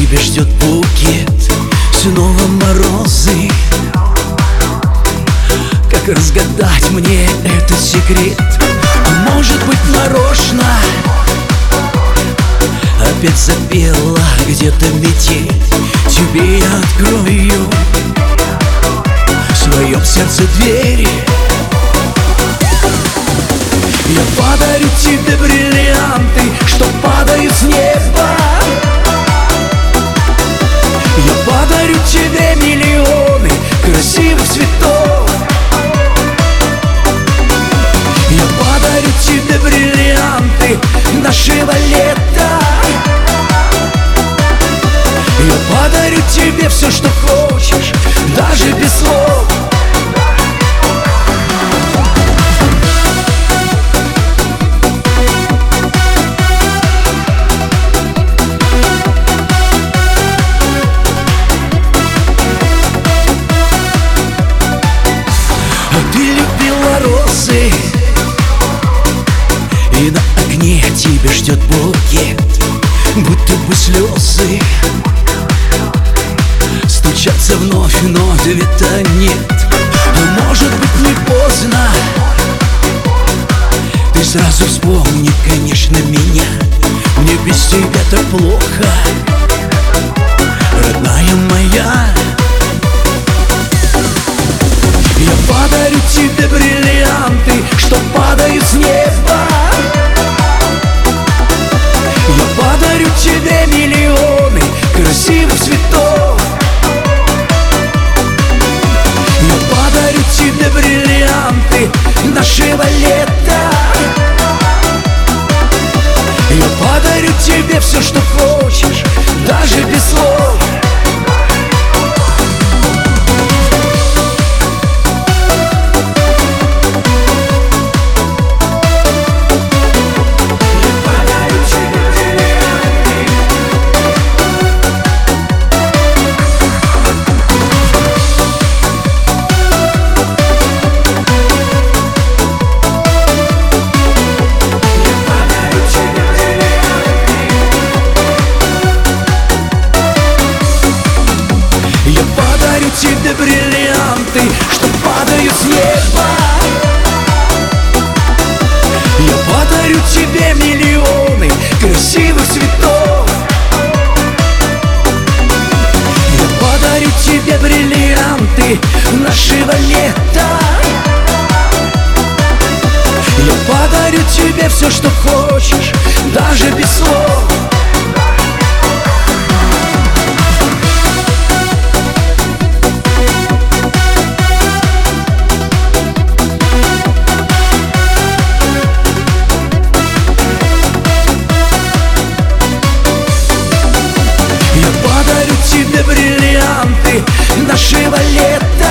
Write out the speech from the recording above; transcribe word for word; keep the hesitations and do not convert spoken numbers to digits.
тебя ждет букет, снова морозы. Как разгадать мне этот секрет? А может быть, нарочно опять запела где-то метель. Тебе я открою в своем сердце двери. Я подарю тебе бриллианты, что падают с неба. Я подарю тебе миллионы красивых цветов. Я подарю тебе бриллианты нашего лета. Я подарю тебе все, что хочешь, даже без слов. И на окне тебя ждет букет, будто бы слезы стучатся вновь, но ответа нет. А может быть, не поздно, ты сразу вспомни, конечно, меня. Мне без тебя так плохо, родная моя. Я подарю тебе бриллианты, что падают с неба. Я подарю тебе миллионы красивых цветов. Я подарю тебе бриллианты нашего лета. Я подарю тебе все, что хочешь, даже без слов. Тебе бриллианты, что падают с неба. Я подарю тебе миллионы красивых цветов. Я подарю тебе бриллианты нашего лета. Я подарю тебе все, что хочешь, даже без слов. Я подарю тебе бриллианты нашего лета.